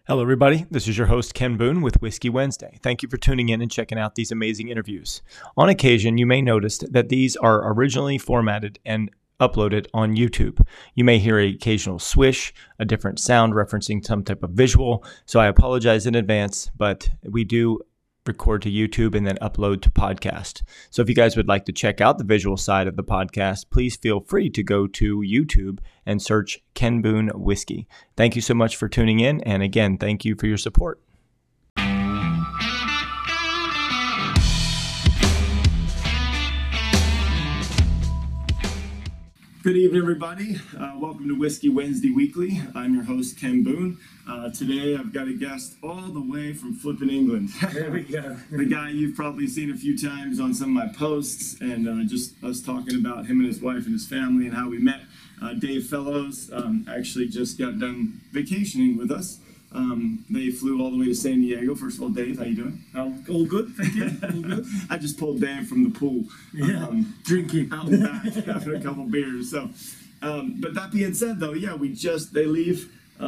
Hello, everybody. This is your host, Ken Boone with Whiskey Wednesday. Thank you for tuning in and checking out these amazing interviews. On occasion, you may notice that these are originally formatted and uploaded on YouTube. You may hear an occasional swish, a different sound referencing some type of visual, so I apologize in advance, but we do record to YouTube and then upload to podcast. So if you guys would like to check out the visual side of the podcast, please feel free to go to YouTube and search Ken Boone Whiskey. Thank you so much for tuning in, and again, thank you for your support. Good evening, everybody. Welcome to Whiskey Wednesday Weekly. I'm your host, Ken Boone. Today, I've got a guest all the way from flippin' England. There we go. The guy you've probably seen a few times on some of my posts, and just us talking about him and his wife and his family and how we met. Dave Fellows actually just got done vacationing with us. They flew all the way to San Diego. First of all, Dave, how you doing? All good, thank you. All good. I just pulled Dave from the pool. Drinking. Out and back, having a couple beers. So, but that being said, though, yeah, they leave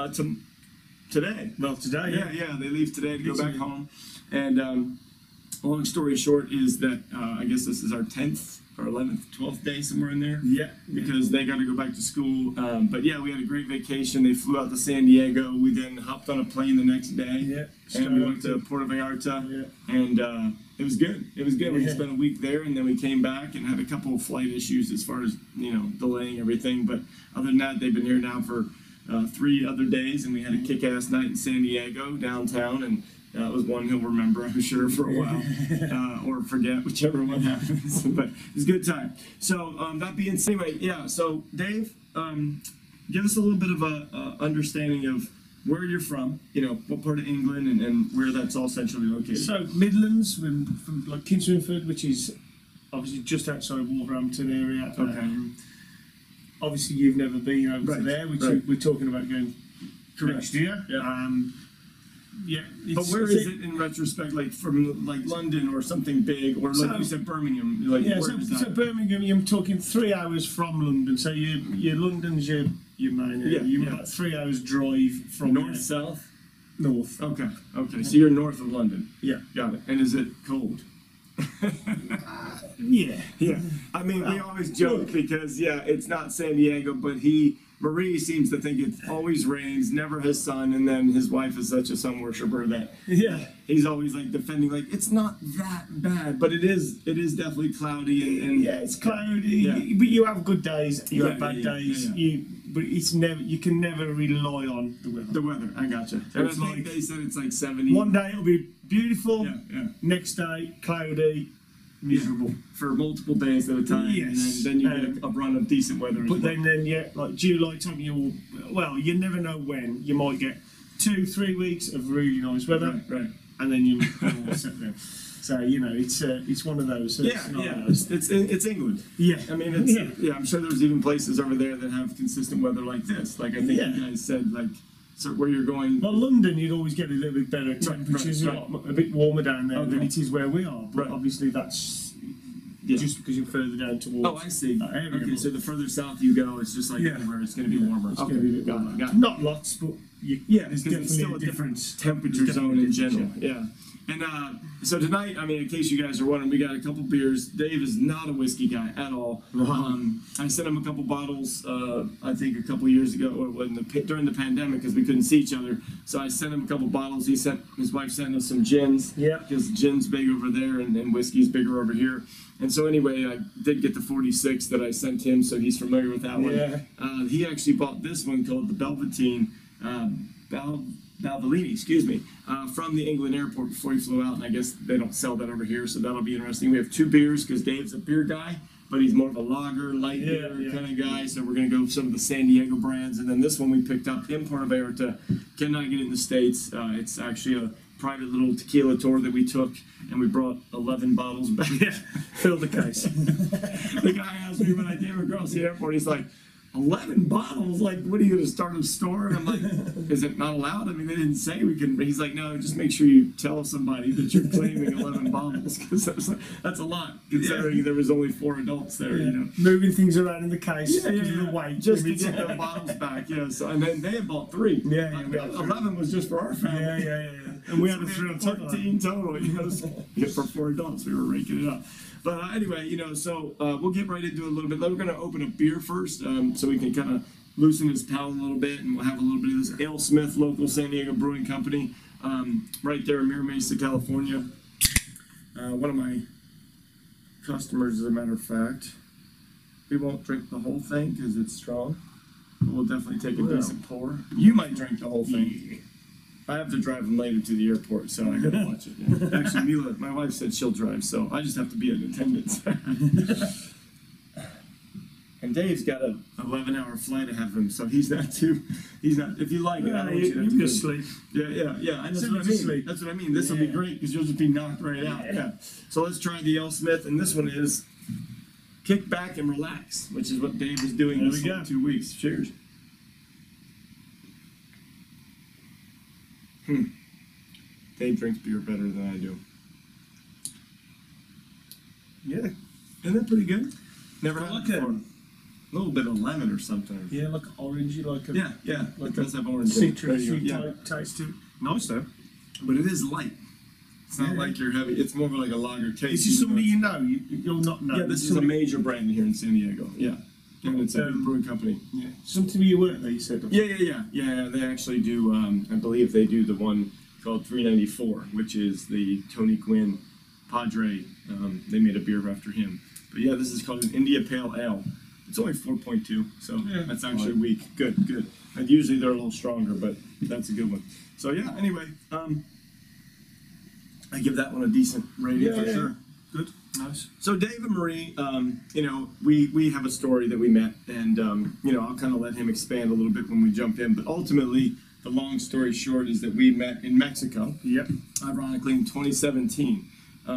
today. Well, today, Yeah, they leave today to go back home. And long story short is that I guess this is our 10th or 11th, 12th day, somewhere in there. Yeah. Because they got to go back to school. But yeah, we had a great vacation. They flew out to San Diego. We then hopped on a plane the next day. Yeah. And we went to Puerto Vallarta. Yeah. And it was good. It was good. We Yeah. spent a week there, and then we came back and had a couple of flight issues as far as, delaying everything. But other than that, they've been here now for 3 other days, and we had a kick-ass night in San Diego, downtown, and that was one he'll remember, I'm sure, for a while, or forget, whichever one happens. But it's a good time. So that being said, anyway, yeah. So Dave, give us a little bit of a understanding of where you're from. What part of England and where that's all centrally located. So Midlands, from like Kingswinford, which is obviously just outside Wolverhampton area. Okay. Obviously, you've never been over to there, which we're talking about going next year. Yeah. Yeah, but where is it in retrospect, like from like London or something big, or like you said, Birmingham? Like, so Birmingham, you're talking 3 hours from London. So your London's your main area. You're about 3 hours drive from north, south, north. Okay. So you're north of London. Yeah, got it. And is it cold? Yeah. I mean, we always joke because it's not San Diego, but Marie seems to think it always rains, never has sun, and then his wife is such a sun worshiper that he's always like defending, like it's not that bad, but it is definitely cloudy and it's cloudy. But you have good days, you have bad days. But it's never, you can never rely on the weather. The weather, I gotcha. And I think they said it's like 70. One day it'll be beautiful. Yeah. Next day, cloudy. Miserable for multiple days at a time. Yes. And then you get a run of decent weather. But then like July time, you never know when you might get 2-3 weeks of really nice weather, right. And then you all set there. So it's one of those. It's England. Yeah, I mean, I'm sure there's even places over there that have consistent weather like this. Like I think you guys said, like. So where you're going? Well, London, you'd always get a little bit better temperatures, a bit warmer down there than it is where we are. But obviously that's just because you're further down towards. Oh, I see. Okay, so the further south you go, it's just like everywhere. It's going to be warmer. It's going to be a bit warmer. Got it. Not lots, but there's definitely still a different temperature zone in general. Yeah. And so tonight, I mean, in case you guys are wondering, we got a couple beers. Dave is not a whiskey guy at all. I sent him a couple bottles, I think a couple years ago, or during the pandemic, because we couldn't see each other. So I sent him a couple bottles. His wife sent us some gins. Yeah. Because gin's big over there, and whiskey's bigger over here. And so anyway, I did get the 46 that I sent him, so he's familiar with that one. Yeah. He actually bought this one called the Belvedere. Valvoline, from the England airport before he flew out, and I guess they don't sell that over here, so that'll be interesting. We have 2 beers because Dave's a beer guy, but he's more of a lager, light beer kind of guy, so we're going to go with some of the San Diego brands, and then this one we picked up in Puerto Vallarta. Cannot get it in the States. It's actually a private little tequila tour that we took, and we brought 11 bottles back. Filled the case. The guy asked me when I came across the airport, he's like, 11 bottles? Like, what are you going to start a store? And I'm like, is it not allowed? I mean, they didn't say we can. He's like, no, just make sure you tell somebody that you're claiming 11 bottles, because that's a lot, considering there was only 4 adults there, you know. Moving things around in the case because of the weight. Just to get the bottles back, So, and then they had bought 3. We had 11 was just for our family. And we had a 3 on top of that. 14 total, you know, for 4 adults. We were raking it up. But anyway, you know, so we'll get right into it a little bit. Then we're going to open a beer first, so we can kind of loosen his palate a little bit, and we'll have a little bit of this AleSmith, local San Diego Brewing Company, right there in Mira Mesa, California. One of my customers, as a matter of fact. We won't drink the whole thing because it's strong, but we'll definitely take a decent pour. You might drink the whole thing. I have to drive him later to the airport, so I gotta watch it. Yeah. Actually, Mila, my wife said she'll drive, so I just have to be in attendance. And Dave's got a 11-hour flight ahead of him, so he's not. If you like it, I don't want you to you just sleep. Yeah. That's what I mean. That's what I mean. This will be great because you'll just be knocked right out. Yeah. So let's try the AleSmith, and this one is Kick Back and Relax, which is what Dave was doing this 2 weeks. Cheers. Dave drinks beer better than I do. Yeah. Isn't that pretty good? Never had it before. A little bit of lemon or something. Yeah, like orangey, like a like it does have orange. Citrusy type taste to it. Nice though. But it is light. It's not like you're heavy. It's more like a lager taste. This is somebody you know. You'll not know. Yeah, this is a major brand here in San Diego. Yeah. And it's a big brewing company. Yeah. Something you work there, you said. Yeah. They actually do, I believe they do the one called 394, which is the Tony Gwynn Padre. They made a beer after him. But yeah, this is called an India Pale Ale. It's only 4.2, so that's actually weak. Good. And usually they're a little stronger, but that's a good one. So yeah, anyway, I give that one a decent rating for sure. Good. Nice. So Dave and Marie, you know, we have a story that we met, and you know, I'll kind of let him expand a little bit when we jump in. But ultimately, the long story short is that we met in Mexico. Yep. Ironically, in 2017.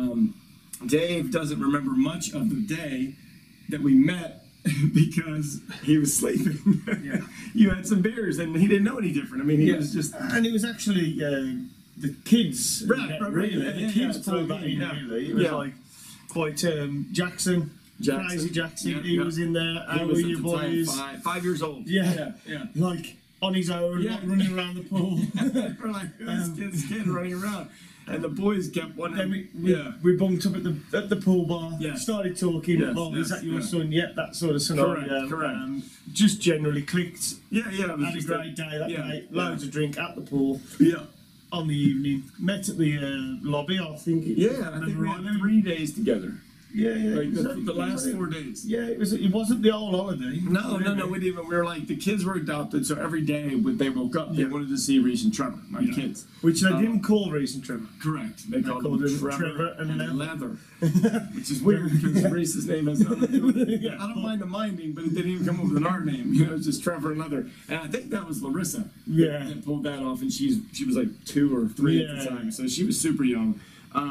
Dave doesn't remember much of the day that we met because he was sleeping. Yeah. You had some beers, and he didn't know any different. I mean, he was just. And it was actually the kids. Really. The kids pulled that in. Really, it was like. Quite Jackson, Crazy Jackson. He was in there. How were you boys? 5 years old. Yeah. Like on his own, like running around the pool. We're like, this kid running around, and the boys kept wondering. We bumped up at the pool bar. Yeah. Started talking. Is that your son? Yeah, that sort of scenario. Correct. Just generally clicked. Yeah. Had a great day that night. Loads of drink at the pool. Yeah. On the evening, met at the lobby, I think. I think we had 3 days together. Yeah. Like the last 4 days. Yeah, it wasn't the whole holiday. No. We were like, the kids were adopted, so every day when they woke up, they wanted to see Reese and Trevor, my kids. Which they didn't call Reese and Trevor. Correct. They called them Trevor and Leather. Which is weird because Reese's name has nothing to do with it. I don't mind the minding, but it didn't even come up with an art name. You know, it's just Trevor and Leather. And I think that was Larissa. Yeah. That pulled that off, and she was like 2 or 3 at the time, so she was super young.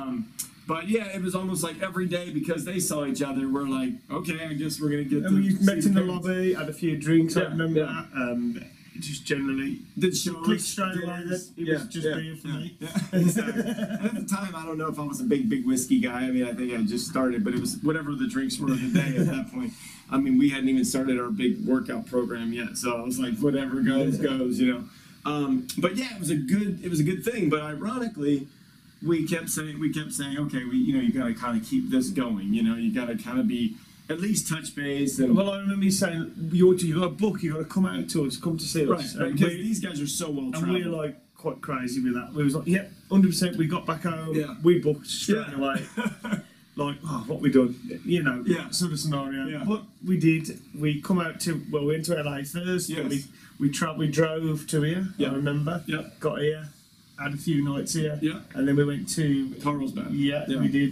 But yeah, it was almost like every day because they saw each other. We're like, okay, I guess we're gonna get. And we met in the lobby, had a few drinks. I remember that. Just generally did shows. Clicked straight away that it was just beer for me. Yeah, exactly. And at the time, I don't know if I was a big whiskey guy. I mean, I think I just started, but it was whatever the drinks were of the day at that point. I mean, we hadn't even started our big workout program yet, so I was like, whatever goes, you know. But yeah, it was a good thing. But ironically, we kept saying, okay, you got to kind of keep this going. You know, you got to kind of be at least touch base. And well, I remember you saying you got a book, you got to come out to us, come to see us. Right, because these guys are so well traveled. And we're like quite crazy with that. We was like, 100%. We got back home. Yeah. We booked straight away. Like, what we done? You know, sort of scenario. Yeah. But we did. We come out to we went to LA first. Yes. We drove to here. Yeah. I remember. Yeah. Got here. Had a few nights here. Yeah. And then we went to Carlsbad. Yeah, we did.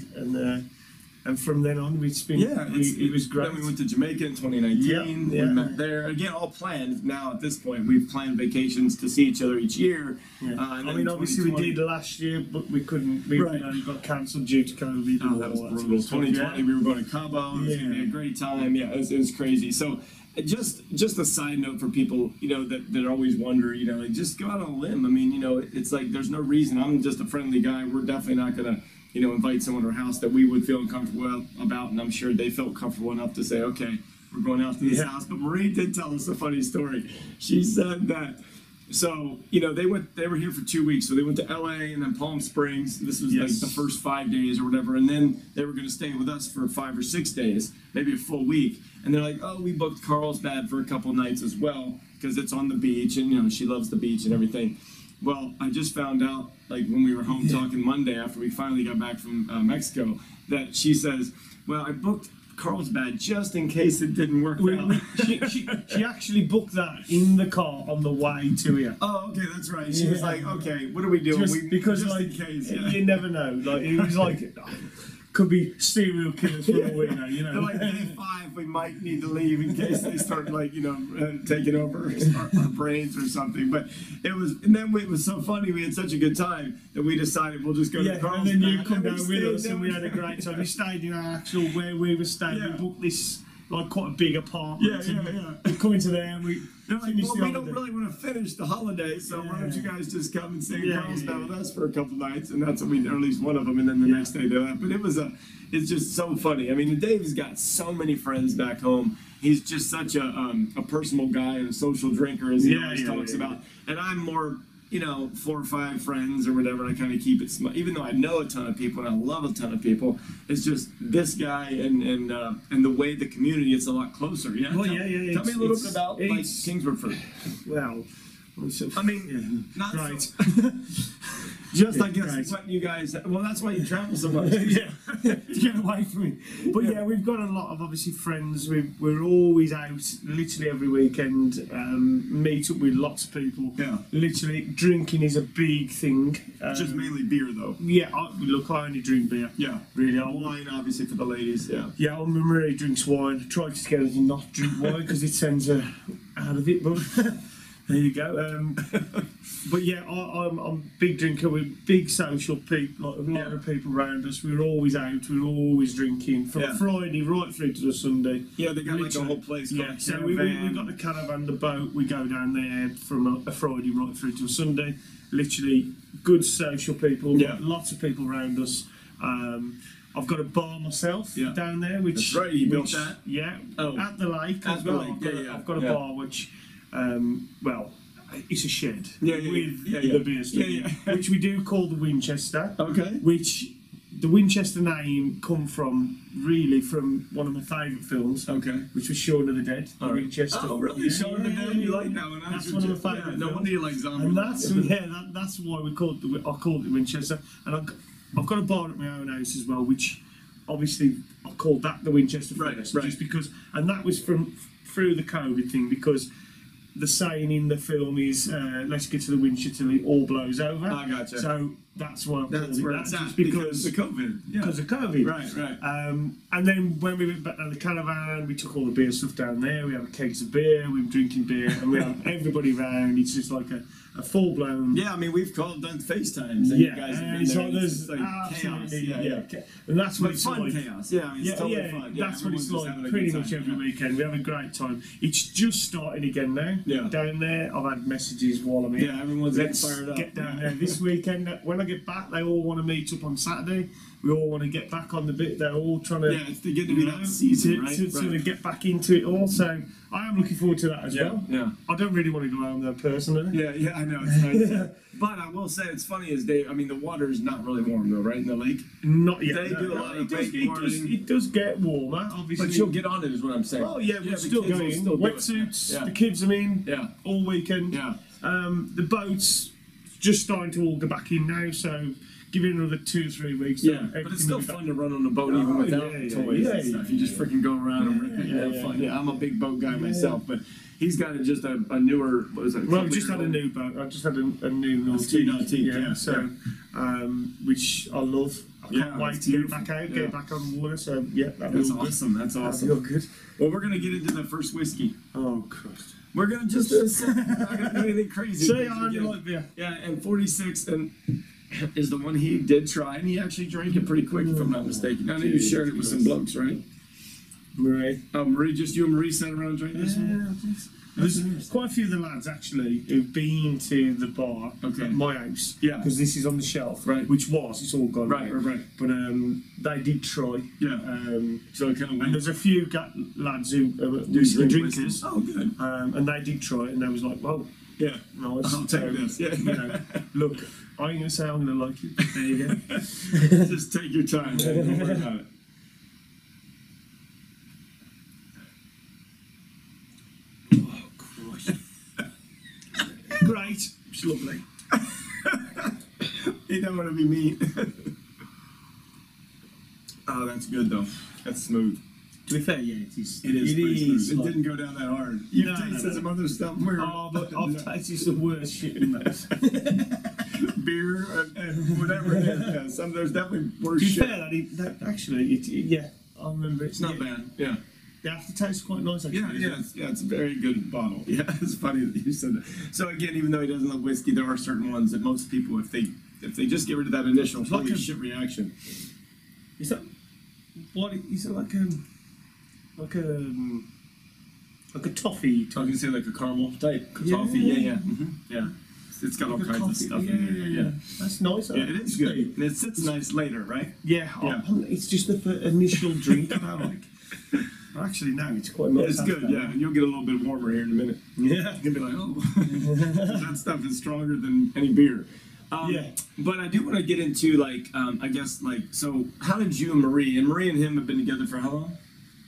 And from then on, we spent. It was great. Then we went to Jamaica in 2019. We met there. Again, all planned. Now, at this point, we've planned vacations to see each other each year. Yeah. I mean, obviously, we did last year, but we couldn't. We got cancelled due to COVID. That was brutal. 2020, we were going to Cabo. It was going to be a great time. Yeah, it was crazy. So, just a side note for people, you know, that always wonder, you know, like, just go out on a limb. I mean, you know, it's like there's no reason. I'm just a friendly guy. We're definitely not gonna, you know, invite someone to our house that we would feel uncomfortable about, and I'm sure they felt comfortable enough to say, okay, we're going out to this house. But Marie did tell us a funny story. She said that. So, you know, they were here for 2 weeks. So they went to LA and then Palm Springs. This was like the first 5 days or whatever. And then they were going to stay with us for 5 or 6 days, maybe a full week. And they're like, oh, we booked Carlsbad for a couple nights as well because it's on the beach. And, you know, she loves the beach and everything. Well, I just found out, like, when we were home talking Monday after we finally got back from Mexico, that she says, well, I booked Carlsbad just in case it didn't work out. She actually booked that in the car on the way to here. Oh, okay, that's right. She was like, okay, what are we doing? Because just like, in case, you never know. Like, it was like, could be serial killers for all we know, you know. They're like, day 5, we might need to leave in case they start, like, you know, taking over our brains or something. But it was so funny. We had such a good time that we decided we'll just go to Carlsbad. And then you come down with us and we had a great time. We stayed in our actual, where we were staying. We booked this, like, quite a big apartment. We come into there and they're like, well, we don't really want to finish the holiday, so why don't you guys just come and stay in Carlsbad with us for a couple nights? And that's what we, or at least one of them, and then the next day they left. But it's just so funny. I mean, Dave's got so many friends back home. He's just such a personal guy and a social drinker, as he always talks about. And I'm more, you know, 4 or 5 friends or whatever, and I kind of keep it small. Even though I know a ton of people and I love a ton of people, it's just this guy and the way the community is a lot closer. Yeah. Well, tell me a little bit about like Kingsford. Well, I mean, not right. So, just I guess what you guys. Well, that's why you travel so much. To get away from it. But we've got a lot of obviously friends. We're always out, literally every weekend. Meet up with lots of people. Yeah. Literally, drinking is a big thing. Just mainly beer, though. Yeah. I only drink beer. Yeah. Really. Wine, obviously, for the ladies. Yeah. Yeah. Marie drinks wine. I tried to get her to not drink wine because it sends her out of it, but. There you go. But yeah, I'm a big drinker. We're big social people, like a lot of people around us. We're always out. We're always drinking from Friday right through to the Sunday. Yeah, they got like a whole place. Yeah, so we've got the caravan, the boat. We go down there from a Friday right through to a Sunday. Literally, good social people. Yeah, lots of people around us. I've got a bar myself down there. Which that's right. You built that? Yeah. Oh, at the lake. At the lake. I've got a bar which. Well, it's a shed with the beer stuff, which we do call the Winchester. Okay. Which the Winchester name come from one of my favourite films. Okay. Which was Shaun of the Dead. All right. Winchester. Oh, really? Shaun of the Dead. You like that one? That's one of my favourite films. No wonder you like zombies. And that's why I called it Winchester. And I've got a bar at my own house as well, which obviously I called that the Winchester first, just because, and that was through the COVID thing, because the saying in the film is, let's get to the Winchester till it all blows over. I gotcha. So that's why I called it that, just because of COVID. Because of COVID. Right. And then when we went back to the caravan, we took all the beer stuff down there. We have kegs of beer, we were drinking beer, and we have everybody round. It's just like a full-blown... Yeah, I mean, we've done FaceTimes, and you guys have been there. There's like chaos. And that's what it's fun like. Chaos. Yeah, I mean, it's totally fun. That's what it's like pretty much every weekend. We have a great time. It's just starting again now. Yeah. Down there, I've had messages while I'm here. Yeah, everyone's fired up. Get down there this weekend. When I get back, they all want to meet up on Saturday. We all want to get back on the bit. They're all trying to... Yeah, it's beginning to be that season, right? To sort of get back into it all. So I am looking forward to that as well. Yeah. I don't really want to go home there personally. Yeah, I know. It's nice. But I will say, it's funny as I mean, the water is not really warm though, right, in the lake? Not yet. They do a lot of wakeboarding. It does get warmer, obviously. But you'll get on it, is what I'm saying. Oh yeah, we're still going. Wetsuits, the kids are in all weekend. Yeah. The boats just starting to all go back in now, so give it another 2 or 3 weeks. Yeah, but it's still fun to run on the boat even without toys and stuff. You just freaking go around and rip it and have fun. Yeah, I'm a big boat guy myself, but he's got just a newer, what is it? Well, I've just had a new boat. I just had a new Nautique. So, which I love. I can't wait to get back out, get back on the water. So, that's awesome. That's awesome. That'll good. Well, we're going to get into the first whiskey. Oh, Christ. We're going to just do a sip. We're not going to do anything crazy. Say on, you like beer. Yeah, and 46 is the one he did try, and he actually drank it pretty quick, if I'm not mistaken. I know you shared it with some blokes, right? Marie. Oh, Marie, just you and Marie sat around drinking this one? There's quite a few of the lads actually who've been to the bar Okay. at my house. Yeah. Because this is on the shelf. Right. It's all gone. Right. But they did try. Yeah. So it kind of And there's a few lads who are whiskey drinkers. Oh, good. And they did try it, and they was like, "Well, Yeah. nice. I'll take this. Yeah. You know, look, I ain't gonna say I'm gonna like it. There you go. Just take your time, man. Don't worry about it. Oh, Christ. Great. It's lovely. You don't want to be mean. Oh, that's good though. That's smooth. To be fair, yeah, it is. It is pretty smooth. It like- didn't go down that hard. You've No, tasted no. some other stuff where Oh, but I've tasted some worse shit in those. beer and whatever it is. Yeah, there's definitely worse To be shit. fair, that actually, yeah, I remember It's not bad. Yeah. The aftertaste is quite nice, actually. It's a very good bottle. Yeah, it's funny that you said that. So again, even though he doesn't love whiskey, there are certain ones that most people, if they just get rid of that initial It's like holy a- shit reaction. Is that what? Is it like a toffee? I was gonna say like a caramel type Yeah. toffee. Yeah. Yeah. It's got all Like a kinds of coffee. stuff in there. Yeah. That's nice. Yeah, it is good. And it sits nice later, right? Yeah, Yeah. it's just the initial drink that I like. Actually, now it's quite nice. It's good, yeah. And you'll get a little bit warmer here in a minute. Yeah. You'll be like, oh, that stuff is stronger than any beer. Yeah. But I do want to get into, like, I guess, like, so how did you and Marie and him have been together for how long?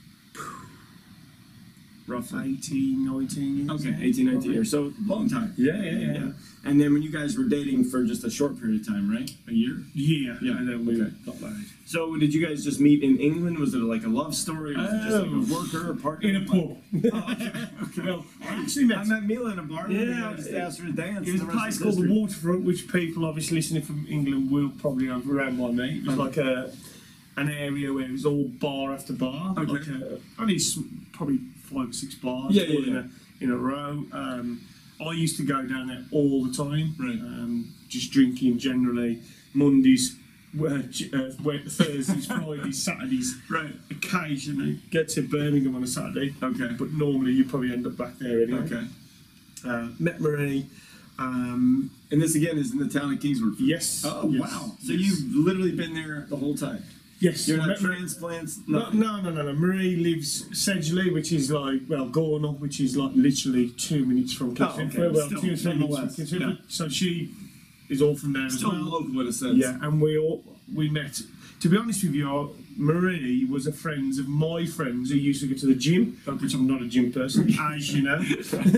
Roughly. 18, 19 years. Okay, 18, 19 years. So, long time. Yeah. And then when you guys were dating for just a short period of time, right? A year? Yeah. Yeah, And then we okay. got married. So, did you guys just meet in England? Was it like a love story? Or was it just like a worker or partner? In a pub. Okay. Well, I actually met. I met Mila in a bar. Yeah, I just asked her to dance. It was a and the rest place is called the history. Waterfront, which people obviously listening from England will probably have around by me. It was like an area where it was all bar after bar. Okay. Like probably 5 or 6 bars Yeah, all yeah. in a row. I used to go down there all the time. Right. Just drinking generally. Mondays, Thursdays, Fridays, Saturdays. Right. Occasionally get to Birmingham on a Saturday. Okay. But normally you probably end up back there anyway. Okay. Met Marie. And this again is in the town of Kingswood. Yes. Oh yes, wow! So yes. you've literally been there the whole time. Yes. You're not Met Marie- transplants. No, Nothing. no. Marie lives Sedgley, which is like, Gornal, which is like literally 2 minutes from Kingsford. okay, Well, still, 2 or 3 minutes from nonetheless, Kingsford. yeah. So she is all from there Still as well. local in a sense. Yeah, and we met. To be honest with you, Marie was a friend of my friends who used to go to the gym, which I'm not a gym person, as you know.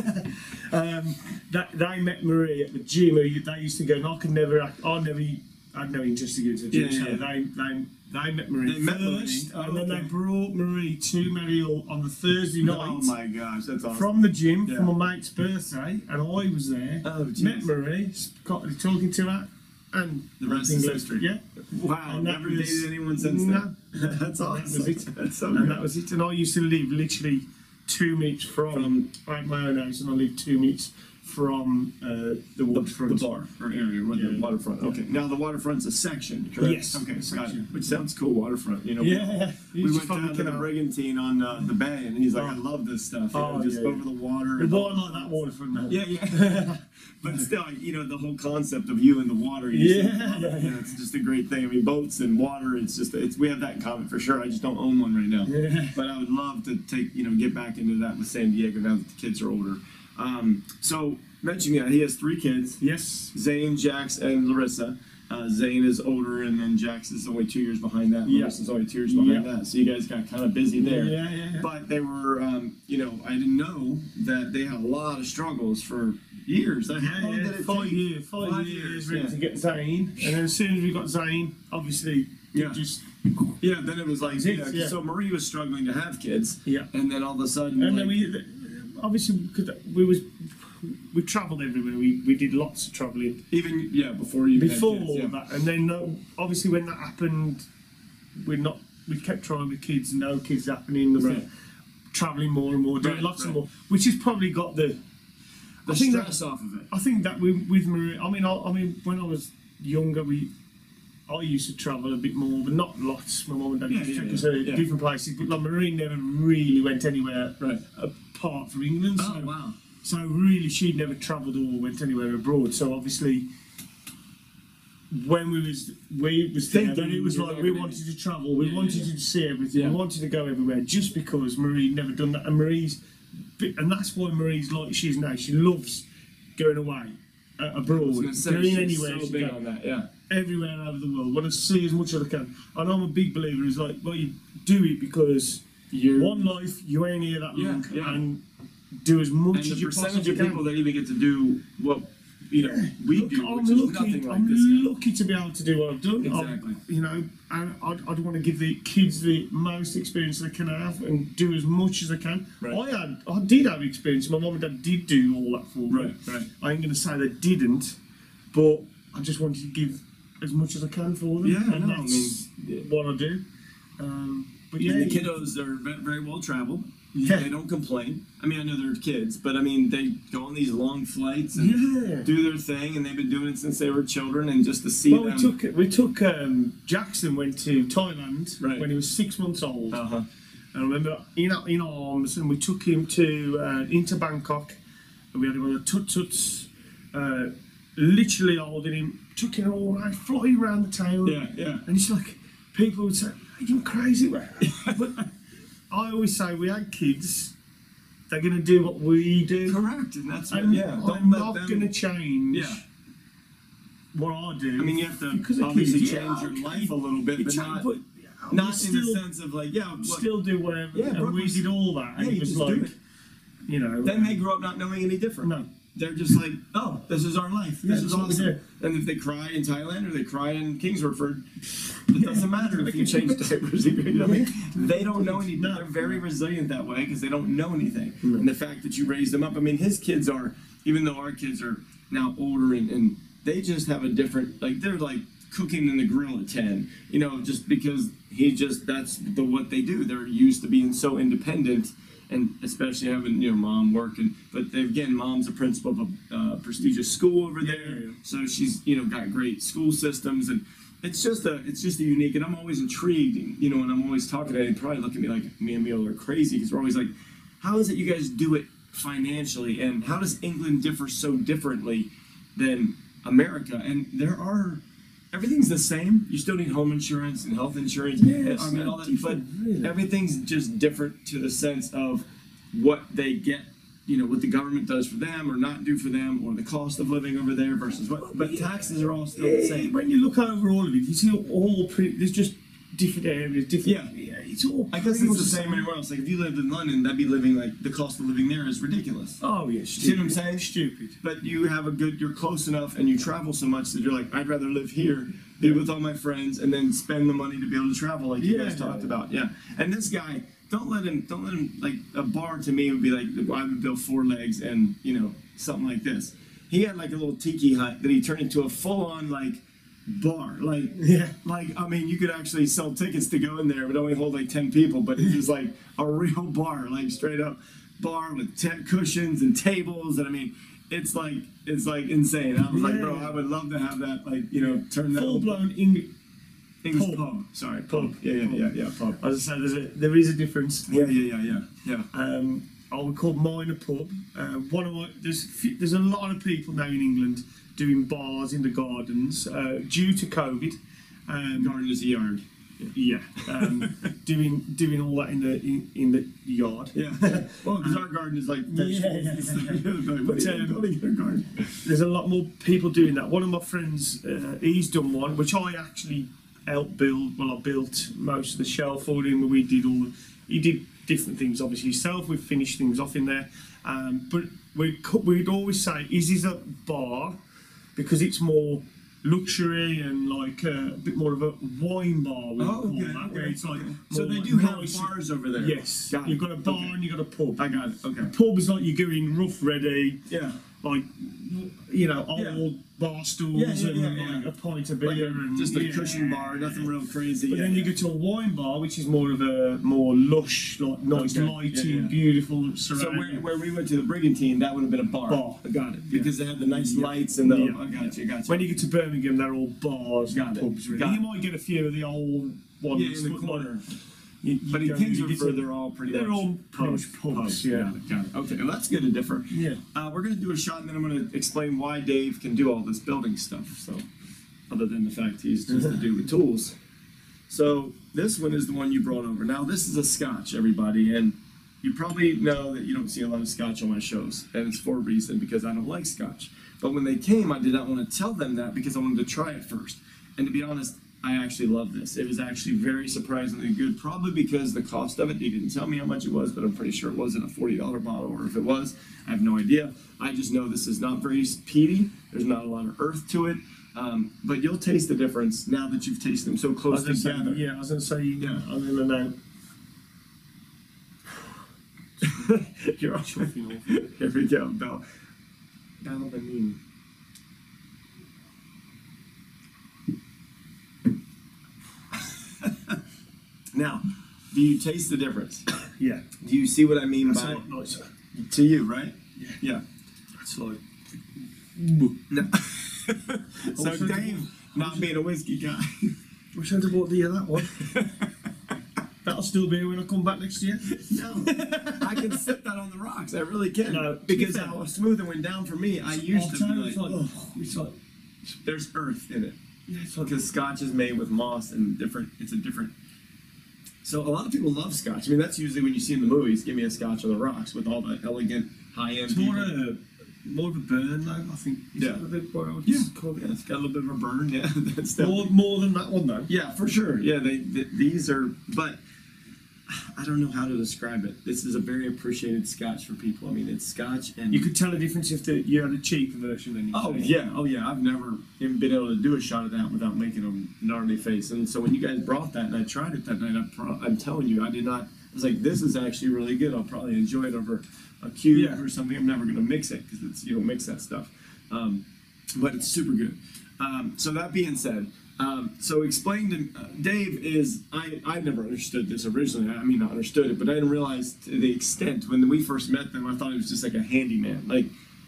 They met Marie at the gym. They used to go, and I had no interest in going to the gym. Yeah, So yeah. they met Marie They met first, Marie. and then they Okay. brought Marie to Merrill on the Thursday night. Oh my gosh, that's awesome. From the gym Yeah. for my mate's birthday, and I was there. Oh, jeez. Met Marie, got talking to her, and The rest is history. Yeah, Wow, And that never was- dated anyone since No. then. That's awesome. that was it. That's so and good. that was it. And I used to live literally 2 minutes from I had my own house, and I lived 2 minutes from the waterfront. The bar or area, the Yeah. waterfront. Yeah. Okay, now the waterfront's a section, correct? Yes, Okay, a got section. it. Which sounds cool, waterfront. You know, Yeah, we went down to the Brigantine on the bay, and he's like, "I love this stuff." You know, Oh, just yeah, over yeah. the water. It and wasn't like that waterfront now. Yeah. But still, you know, the whole concept of you in the water. Yeah. You know, it's just a great thing. I mean, boats and water. We have that in common for sure. I just don't own one right now. Yeah. But I would love to get back into that with San Diego now that the kids are older. So mentioning that, he has 3 kids. Yes. Zane, Jax, and Larissa. Zane is older, and then Jax is only 2 years behind that. Yeah. Larissa's only 2 years behind Yeah. that. So you guys got kind of busy there. Yeah. But they were, I didn't know that they had a lot of struggles for years. How long did it 5 take? years. 5 years really to get Zane, and then as soon as we got Zane, obviously, Yeah. it just Yeah, then it was like, Yeah. so Marie was struggling to have kids. Yeah. And then all of a sudden, And like, then obviously, because we travelled everywhere. We did lots of travelling even, before you before had kids, yeah. that, and then obviously when that happened, we kept trying with kids. No kids happening. Right. Travelling more and more, doing Right, lots right. more, which has probably got the The I think stress off of it. I think that with Marie, I mean, when I was younger, I used to travel a bit more, but not lots. My mum and dad used to take us to yeah. different places, but like Marie never really went anywhere Right. apart from England. Oh, So, wow. so really, she'd never travelled or went anywhere abroad. So obviously, when we was Thinking together, it was you're like never we gonna- wanted to travel, we wanted to see everything, Yeah. we wanted to go everywhere, just because Marie never done that, and that's why Marie's like she is now. She loves going away abroad, going anywhere. So she big can. on that, yeah. Everywhere over the world. Want to see as much as I can. And I'm a big believer. Is like, well, you do it because one life, you ain't here that long, and do as much And as the you percentage possibly of can. people that even get to do what we do, I'm which is nothing like I'm this guy. lucky to be able to do what I've done. Exactly. And I'd want to give the kids the most experience they can have and do as much as I can. Right. I did have experience. My mum and dad did do all that for me. Right. I ain't going to say they didn't, but I just wanted to give as much as I can for them. Yeah, and no, I that's what I do. But yeah, And the kiddos are very well traveled. Yeah. They don't complain. I mean, I know they're kids, but I mean, they go on these long flights and do their thing, and they've been doing it since they were children. And just to see Well, them. we took Jackson went to Thailand when he was 6 months old. Uh-huh. I remember in arms, and we took him to into Bangkok, and we had him on the tut-tuts, literally holding him, took him all right, flying around the town. Yeah. And it's like, people would say, "Are you crazy?" But I always say, we had kids, they're going to do what we do. Correct, and that's what, And don't I'm let not them. going to change Yeah. what I do. I mean, you have to because of obviously kids. change your life a little bit, but not we in the still, sense of like, still do whatever. Yeah, and Brooke we was- did all that. And yeah, it you was just do like, it. you know. Then they grow up not knowing any different. No. They're just like, oh, this is our life. This Yeah, is that's what we awesome. do. And if they cry in Thailand or they cry in Kingsford, it doesn't matter if you change diapers. You know what I mean? They don't know anything. No. They're very resilient that way because they don't know anything. And the fact that you raised them up, I mean, his kids are, even though our kids are now older and they just have a different, like, they're like cooking in the grill at 10, you know, just because that's what they do. They're used to being so independent. And especially having mom work, but again, mom's a principal of a prestigious school over there, so she's got great school systems, and it's just a unique. And I'm always intrigued, and I'm always talking to him. Probably look at me like me and Emil are crazy because we're always like, how is it you guys do it financially, and how does England differ so differently than America? And everything's the same. You still need home insurance and health insurance. Yes, I mean, all that, but really. everything's just different to the sense of what they get, what the government does for them or not do for them, or the cost of living over there versus what. But taxes are all still the same. When you look over all of it, you see all pretty. There's just different areas, different. Yeah, it's all. I guess pretty it's much the same anywhere else. Like if you lived in London, that'd be living like the cost of living there is ridiculous. Oh yeah, See what I'm saying? Stupid. But you have you're close enough and you travel so much that you're like, I'd rather live here, be with all my friends, and then spend the money to be able to travel like you guys talked about. Yeah. And this guy, don't let him like a bar to me would be like, I would build 4 legs and something like this. He had like a little tiki hut that he turned into a full on like bar. Like I mean, you could actually sell tickets to go in there, but only hold like 10 people. But it was like a real bar, like straight up bar with cushions and tables, and I mean, it's like insane. I was like, bro, I would love to have that, like turn that Full blown English pub. Sorry, pub. Yeah, pub. As I said, there is a difference. Yeah. I would call mine a pub. There's a lot of people now in England doing bars in the gardens due to COVID. Garden is a yard. Yeah, doing all that in the yard. Yeah. Well, because our garden is like vegetables. Building a garden. There's a lot more people doing that. One of my friends, he's done one, which I actually helped build. Well, I built most of the shelf for him. He did different things, obviously himself. We finished things off in there, but we'd always say, is this a bar? Because it's more luxury and like a bit more of a wine bar. Where it's like so they like do have nice bars over there. Yes, you've got a bar and you've got a pub. I got it. Okay. A pub is like you go in rough ready. Yeah. like old bar stools and like a pint of beer and just a cushion bar, nothing real crazy. But then you go to a wine bar, which is more of a more lush, like nice lighting, beautiful surrounding. So where we went to the Brigantine, that would have been a bar. I got it. Because they had the nice lights and the. I got you. When you get to Birmingham, they're all bars and pubs. Really. You might get a few of the old ones in the corner. But in Kingsford, they're all pretty much pubs. Yeah. Got it. Okay, well, that's good to differ. Yeah. We're going to do a shot, and then I'm going to explain why Dave can do all this building stuff. So, other than the fact he's just a dude with tools. So, this one is the one you brought over. Now, this is a Scotch, everybody, and you probably know that you don't see a lot of Scotch on my shows, and it's for a reason, because I don't like Scotch. But when they came, I did not want to tell them that because I wanted to try it first. And to be honest, I actually love this. It was actually very surprisingly good, probably because the cost of it. He didn't tell me how much it was, but I'm pretty sure it wasn't a $40 bottle, or if it was, I have no idea. I just know this is not very peaty. There's not a lot of earth to it, but you'll taste the difference now that you've tasted them so close together. I was going to say, I'm going to know. You're all chuffing off. Here we go, Bell. Balmain. Now, do you taste the difference? Yeah. Do you see what I mean That's by a lot nicer. To you, right? Yeah. That's like. No. So Dave, not being a whiskey guy. Wish I'd have bought the that one. That'll still be here when I come back next year. No, I can sip that on the rocks. I really can. No, because how smooth it went down for me. I used to be like, it's like there's earth in it. Yeah, it's like because Scotch is made with moss and different. It's a different. So a lot of people love Scotch. I mean, that's usually when you see in the movies. Give me a Scotch on the rocks with all the elegant, high-end. It's more of a burn, though. I think. Yeah. It's got a little bit of a burn. Yeah, that's more than that one, though. Yeah, for sure. Yeah, these are, but I don't know how to describe it. This is a very appreciated Scotch for people. I mean, it's Scotch, and you could tell the difference if you had a cheaper version than you. Oh yeah. I've never even been able to do a shot of that without making a gnarly face. And so when you guys brought that and I tried it that night, I'm telling you, I did not. I was like, this is actually really good. I'll probably enjoy it over a cube or something. I'm never going to mix it because it's you don't mix that stuff. But it's super good. So that being said. So explain to Dave is I never understood this originally. I mean, not understood it, but I didn't realize to the extent when we first met them. I thought he was just like a handyman, like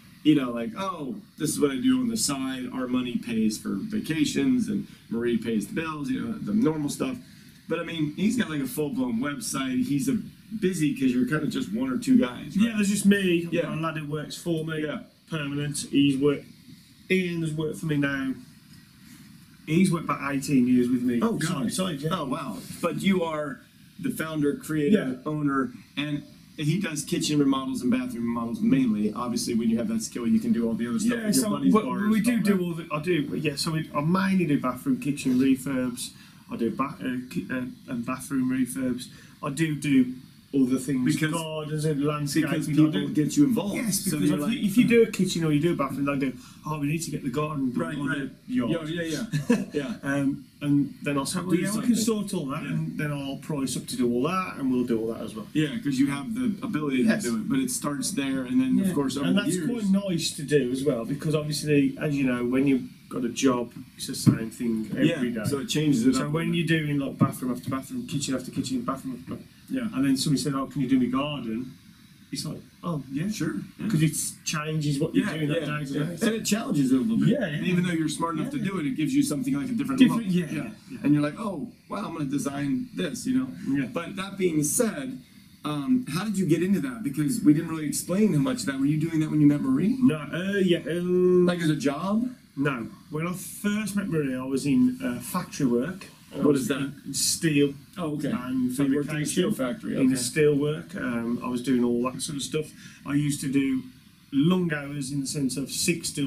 oh, this is what I do on the side. Our money pays for vacations, and Marie pays the bills. The normal stuff. But I mean, he's got like a full-blown website. He's busy because you're kind of just one or two guys. Right? Yeah, there's just me. Yeah, a lad who works for me. Yeah, permanent. Ian has worked for me now. He's worked about 18 years with me. Oh, God. Oh, wow. But you are the founder, creator, owner, and he does kitchen remodels and bathroom remodels mainly. Obviously, when you have that skill, you can do all the other stuff. Yeah, so we do all the... I do, yeah, so I mainly do bathroom, kitchen refurbs. I do and bathroom refurbs. I do other things, gardens and landscaping. Because people get you involved. Yes, because if you do a kitchen or you do a bathroom, they go, oh, we need to get the garden right. The yard. Yeah. And then I'll say, well, we can sort all that, and then I'll price up to do all that, and we'll do all that as well. Yeah, because you have the ability to do it, but it starts there, and then, of course, over the years. And that's quite nice to do as well, because obviously, as you know, when you've got a job, it's the same thing every day. So it changes it up. So when you're doing like bathroom after bathroom, kitchen after kitchen, bathroom after bathroom, and then somebody said, oh, can you do my garden? It's like, oh, yeah. Sure. Because it changes what you're doing that day to day. And it challenges it a little bit. Yeah. And even though you're smart enough to do it, it gives you something like a different look. Yeah. And you're like, oh, wow, I'm going to design this, Yeah. But that being said, how did you get into that? Because we didn't really explain how much of that. Were you doing that when you met Marie? No, like as a job? No. When I first met Marie, I was in factory work. What is that? Steel. Oh, okay. And so you worked in a steel factory. In the steel work. I was doing all that sort of stuff. I used to do long hours in the sense of 6 till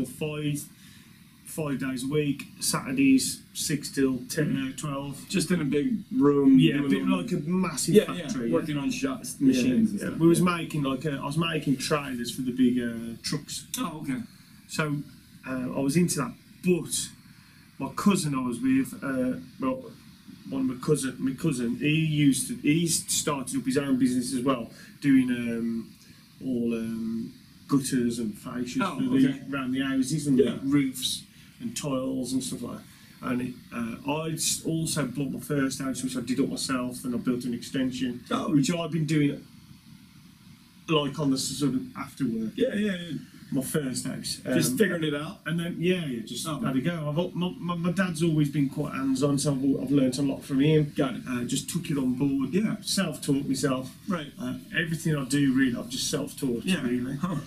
5 days a week. Saturdays 6 till 10, 12. Just in a big room. Yeah, a bit like a massive factory. Working on shops, machines and stuff. We was making I was making trailers for the big trucks. Oh, okay. So I was into that, but my cousin I was with, my cousin, he started up his own business as well, doing gutters and fascias around the houses and roofs and tiles and stuff like that. And I also bought my first house, which I did up myself, and I built an extension, which I've been doing like on the sort of after work. Yeah. My first house. Just figuring it out. And then, just had to go. My dad's always been quite hands-on, so I've learned a lot from him. Got it. Just took it on board. Yeah. Self-taught myself. Right. Everything I do, really, I've just self-taught, really. Huh.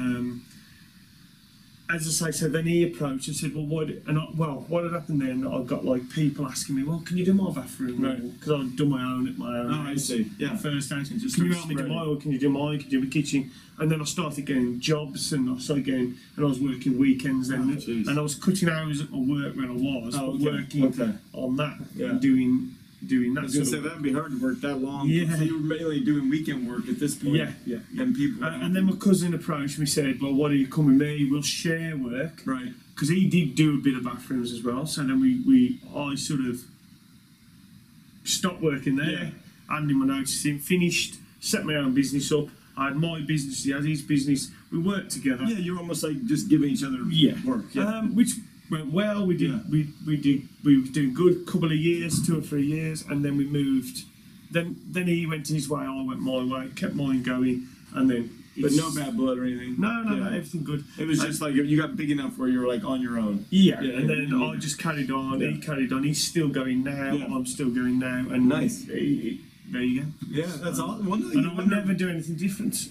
As I say, so then he approached and said, what had happened then? I got like people asking me, well, can you do my bathroom? Right. Because I'd done my own at my own. Oh, I see. Yeah. First house. Just Can you help me do mine? Or can you do mine? Can you do my kitchen? And then I started getting jobs, and I started getting, and I was working weekends then, and I was cutting hours at my work when I was, working on that and doing that. I was going to say, that'd be hard to work that long. Yeah. So you were mainly doing weekend work at this point. Yeah. And people. And then my cousin approached me, said, well, why don't you come with me? We'll share work. Right. Because he did do a bit of bathrooms as well. So then I sort of stopped working there, handed my notice in, finished, set my own business up. I had my business, he had his business. We worked together. Yeah, you're almost like just giving each other work. Yeah. Which went well. We did. We were doing good. Couple of years, 2 or 3 years, and then we moved. Then he went his way. I went my way. Kept mine going, and then. But no bad blood or anything. No, everything good. It was just like you got big enough where you were like on your own. Yeah, and then I just carried on. He carried on. He's still going now. I'm still going now. And nice. There you go. Yeah, that's all. And I would never do anything different.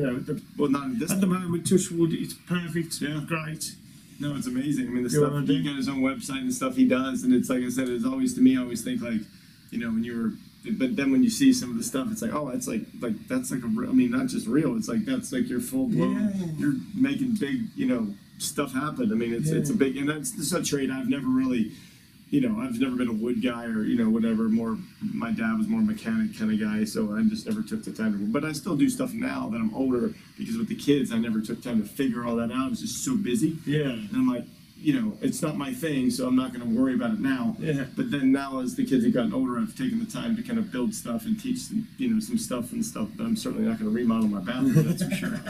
Not in this. At the moment, Touchwood, it's perfect. Yeah, great. No, it's amazing. I mean, the stuff he got his own website and stuff he does, and it's like I said, it's always to me. I always think like, when you were. But then when you see some of the stuff, it's like, oh, it's like that's like I mean, not just real. It's like that's like you're full blown. Yeah. You're making big, stuff happen. I mean, it's a big, and that's a trade I've never really, I've never been a wood guy or whatever. More, my dad was more mechanic kind of guy, so I just never took the time to. But I still do stuff now that I'm older because with the kids, I never took time to figure all that out. I was just so busy. Yeah, and I'm like. It's not my thing, so I'm not going to worry about it now. Yeah. But then now, as the kids have gotten older, I've taken the time to kind of build stuff and teach them, some stuff and stuff. But I'm certainly not going to remodel my bathroom, that's for sure.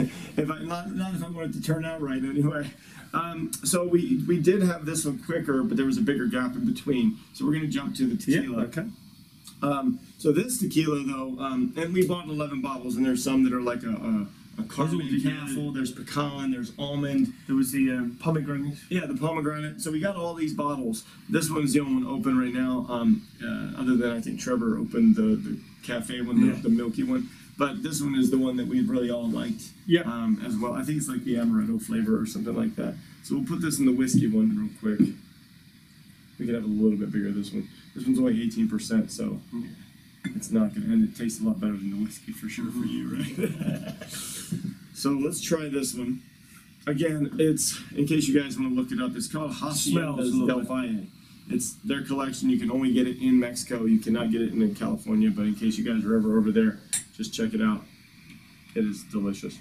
Not if I want it to turn out right, anyway. So we did have this one quicker, but there was a bigger gap in between. So we're going to jump to the tequila. Yeah, okay. So this tequila, though, and we bought 11 bottles, and there's some that are like a carbonate handful. There's pecan, there's almond. There was the pomegranate. Yeah, the pomegranate. So we got all these bottles. This one's the only one open right now. Other than I think Trevor opened the cafe one, the milky one. But this one is the one that we really all liked. Yeah. As well. I think it's like the amaretto flavor or something like that. So we'll put this in the whiskey one real quick. We could have a little bit bigger. This one. This one's only 18%, so. It's not gonna, and it tastes a lot better than the whiskey for sure for you, right? So let's try this one. Again, it's, in case you guys want to look it up, it's called Haciendas del Valle. It's their collection. You can only get it in Mexico. You cannot get it in California, but in case you guys are ever over there, just check it out. It is delicious.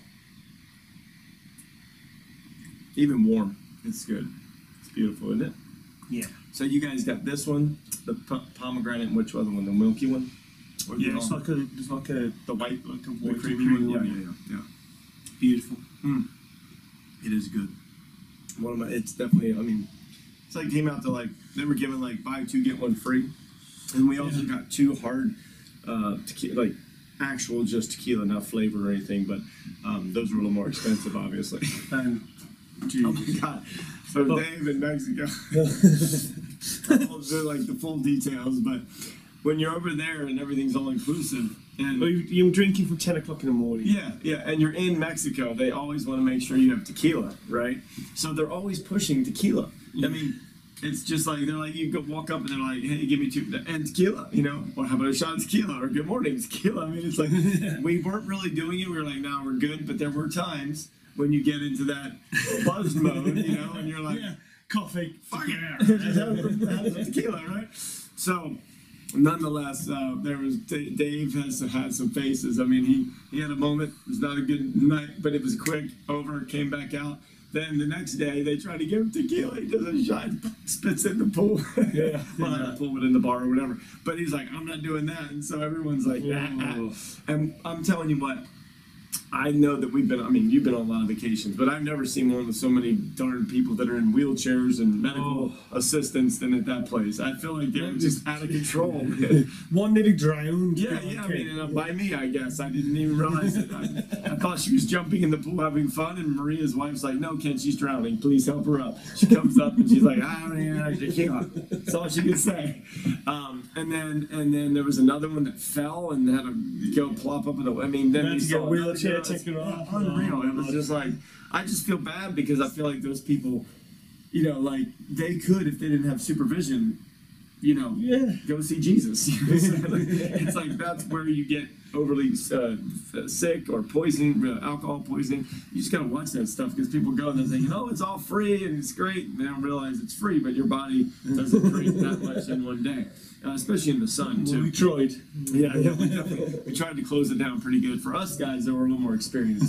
Even warm, it's good. It's beautiful, isn't it? Yeah. So you guys got this one, the pomegranate, and which other one? The milky one? Yeah, it's like the white creamy one. Yeah. Beautiful. It is good. It's definitely. I mean, it's like came out to like they were giving like buy 2 get 1 free, and we also got 2 hard tequila, like actual just tequila, not flavor or anything, but those were a little more expensive, obviously. And oh my god! So Dave in Mexico, I'll do like the full details, but. When you're over there and everything's all inclusive, and you're drinking from 10 o'clock in the morning. Yeah, and you're in Mexico, they always want to make sure you have tequila, right? So they're always pushing tequila. I mean, it's just like they're like you go walk up and they're like, hey, give me 2 and tequila, or how about a shot of tequila or good morning tequila. I mean, it's like we weren't really doing it. We were like, no, we're good, but there were times when you get into that buzz mode, and you're like, coffee, fuck it, have some tequila, right? So. Nonetheless, Dave has had some faces. I mean, he had a moment. It was not a good night, but it was quick. Over, came back out. Then the next day, they try to give him tequila. He does a shot, spits it in the pool. Well, not the pool, but in the bar or whatever. But he's like, I'm not doing that. And so everyone's like, And I'm telling you what, I know that we've been, I mean, you've been on a lot of vacations, but I've never seen one with so many darn people that are in wheelchairs and medical assistants than at that place. I feel like they were just out of control. One nearly drowned. Yeah, I mean, by me, I guess. I didn't even realize it. I thought she was jumping in the pool having fun, and Maria's wife's like, no, Ken, she's drowning. Please help her up. She comes up, and she's like, I don't even know, she can't. That's all she could say. And then there was another one that fell and had to go plop up in the, I mean, then we saw wheelchair taken off. Unreal. It was just like, I just feel bad because I feel like those people, you know, like they could, if they didn't have supervision, you know, go see Jesus. It's like that's where you get overly sick or poison, alcohol poisoning. You just gotta watch that stuff because people go and they're saying, it's all free and it's great. And they don't realize it's free, but your body doesn't drink that much in one day, especially in the sun too. Well, we tried. Yeah, we tried to close it down pretty good for us guys that were a little more experienced.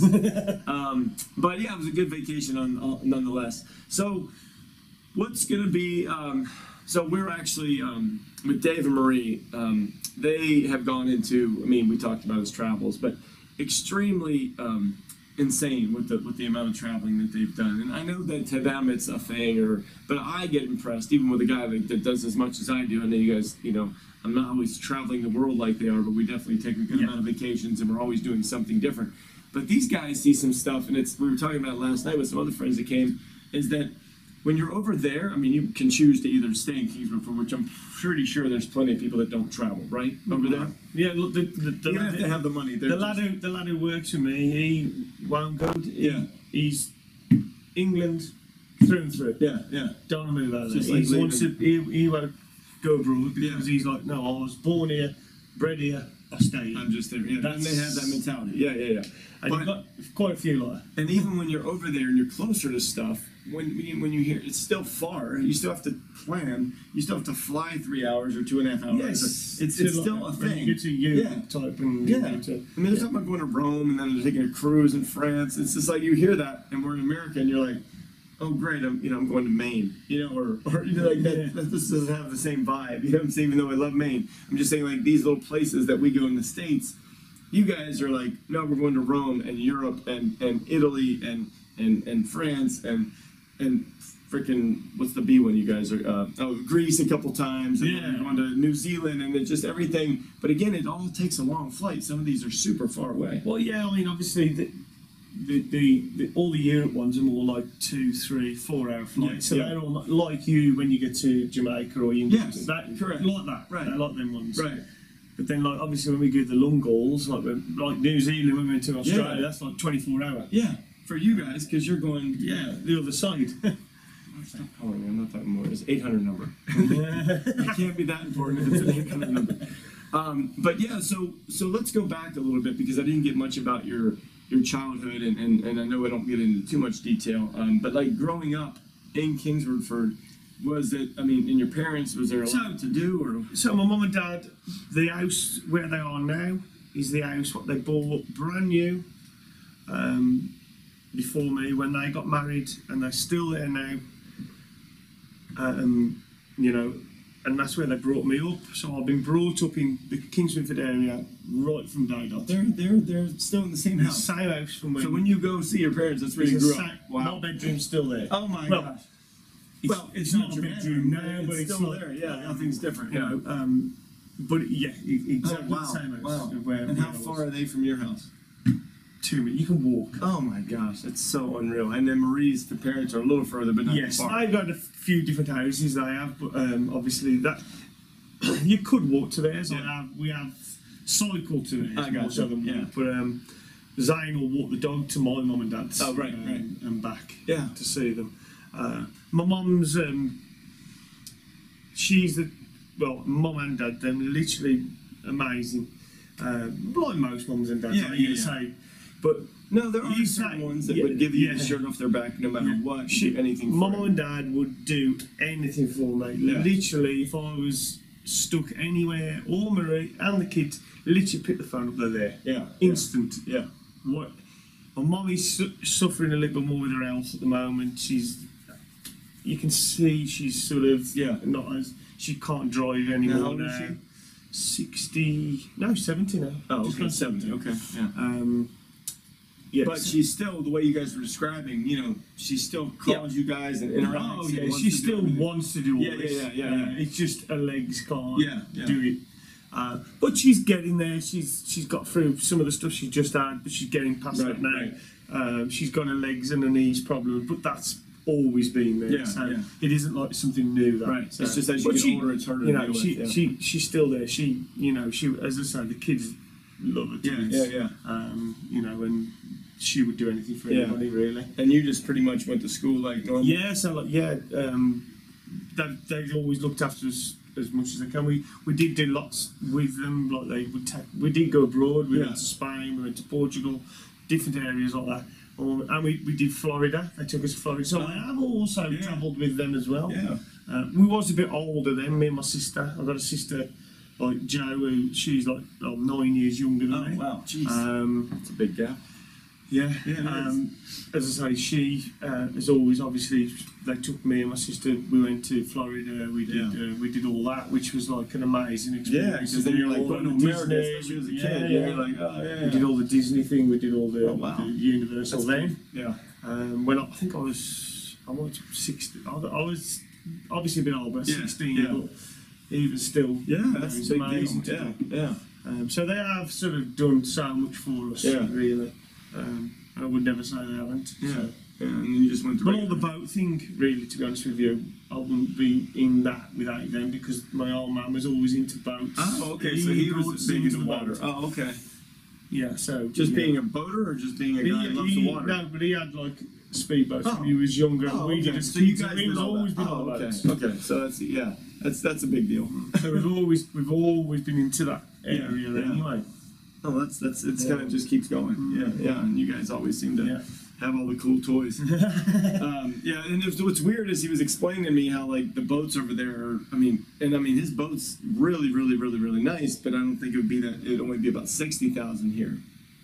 But yeah, it was a good vacation nonetheless. So what's gonna be? So we're actually with Dave and Marie. They have gone into. I mean, we talked about his travels, but extremely insane with the amount of traveling that they've done. And I know that to them it's a thing, but I get impressed even with a guy that does as much as I do. I know you guys, I'm not always traveling the world like they are, but we definitely take a good amount of vacations, and we're always doing something different. But these guys see some stuff, and we were talking about it last night with some other friends that came. Is that when you're over there, I mean, you can choose to either stay in Kingswood, for which I'm pretty sure there's plenty of people that don't travel, right? Over there? Yeah, look, the You lad, have to have the money. the lad who works for me, he won't go. He's England through and through. Yeah. Don't want to move out of there. Just like He wants to, he won't go abroad because he's like, no, I was born here, bred here, I stay here. I'm just there. Yeah, and they have that mentality. Yeah. And you've got quite a few like that. And even when you're over there and you're closer to stuff, when you hear it's still far, you still have to plan. You still have to fly 3 hours or 2.5 hours. Yes, it's still a thing. You get to Europe type and I mean, there's something about going to Rome and then they're taking a cruise in France. It's just like you hear that, and we're in America, and you're like, oh great, I'm going to Maine, or like that. This doesn't have the same vibe. You know what I'm saying? Even though I love Maine, I'm just saying like these little places that we go in the States. You guys are like, no, we're going to Rome and Europe and Italy and France and freaking, what's the B one you guys are, Greece a couple times, and then going to New Zealand, and it's just everything. But again, it all takes a long flight. Some of these are super far away. Well, yeah, I mean, obviously, the all the Europe ones are more like 2, 3, 4 hour flights. So they're all like you when you get to Jamaica or you correct. Like that. Right. They're like them ones. Right. But then, like, obviously, when we do the long hauls, like New Zealand, when we went to Australia, that's like 24 hour. Yeah, for you guys, because you're going. Yeah, the other side. Stop calling me. I'm not that more. It's 800 number. It can't be that important if it's an 800 number. But yeah, so let's go back a little bit because I didn't get much about your childhood, and I know I don't get into too much detail. But like growing up in Kingswoodford, was it? I mean, in your parents, was there a lot to do? Or So my mum and dad, the house where they are now is the house what they bought brand new. Before me, when they got married, and they're still there now. And that's where they brought me up. So I've been brought up in the Kingswoodford area right from day dot. They're still in the same house. Same house from when. So when you go see your parents, that's where you grew up. My bedroom's still there. Oh my gosh. It's not a bedroom now, but it's still not, there. Yeah, nothing's different. But yeah, exactly wow. the same house. Wow. Where and how far are they from your house? 2 minutes. You can walk. Oh my gosh, that's so unreal. And then Marie's, the parents are a little further, but not far. They've got a few different houses they have, but obviously that you could walk to theirs. We have cycled to theirs. I got most of them walk, but Zane will walk the dog to my mum and dad's. Oh right. And back. Yeah. To see them. My mum's she's mum and dad. Them literally amazing. Like most mums and dads, say. But no, there are certain ones that would give you the shirt off their back no matter what. Anything. My mum and dad would do anything for me. Yeah. Literally, if I was stuck anywhere, or Marie and the kids, literally pick the phone up. They're there. Yeah. Instant. Yeah. What? My mum is suffering a little bit more with her health at the moment. You can see she's sort of she can't drive anymore. How old is she? 70 now. Oh, just okay, 70. Okay, yeah. Yes. But she's still, the way you guys were describing, you know, she still calls you guys and interacts. Oh yeah, and wants she to do still everything. wants to do all Yeah, this. yeah. It's just her legs can't Yeah. do it. But she's getting there. She's got through some of the stuff she just had, but she's getting past that now. Right. She's got her legs and her knees problems, but that's always been there. Yeah, so yeah. it isn't like something new. That, Right. So. It's just as you But get older, it's harder you to know, deal with. she's still there. She, you know, as I say, the kids love her. Yeah. You know, and she would do anything for Yeah. anybody, really. And you just pretty much went to school like normal. Yeah, so like, they've always looked after us as much as they can. We did do lots with them. Like they would take. We did go abroad. We Yeah. went to Spain. We went to Portugal, different areas like that. And we did Florida. They took us to Florida. So I have also travelled with them as well. Yeah. We was a bit older then. Me and my sister. I've got a sister like Jo, who she's like 9 years younger than me. Wow. Jeez. It's a big gap. Yeah, Yeah, as I say, she as always. Obviously, they took me and my sister. We went to Florida. We did all that, which was like an amazing experience. Yeah, because then you're like, going to America, especially as a kid. Yeah. You're like, oh yeah. We did all the Disney thing. We did all the, Oh, wow. the Universal That's then. Yeah. When I think I was 16. I was obviously a bit older, 16, yeah. but even still, Yeah, that's it's a big amazing deal. to do. Yeah. So they have sort of done so much for us, Yeah. really. I would never say they haven't. Yeah. So. Yeah. And then you just went to. But all the boat thing, really, to be honest with you, I wouldn't be in that without them because my old man was always into boats. Oh, okay. So he brought was us big into into the water. boat. Oh, okay. Yeah, so Just yeah. being a boater, or just being a guy who loves the water? No, but he had like speedboats Oh. when he was younger. Oh, we okay. did as So you kids, guys and he did was all always that. been on Oh, the okay. boats. Okay. So that's a big deal. So we've always been into that area Yeah. anyway. Oh, it's kind of just keeps going. Yeah. And you guys always seem to have all the cool toys. Yeah, and what's weird is he was explaining to me how like the boats over there are, I mean his boat's really, really, really, really nice, but I don't think it would be that, it'd only be about 60,000 here.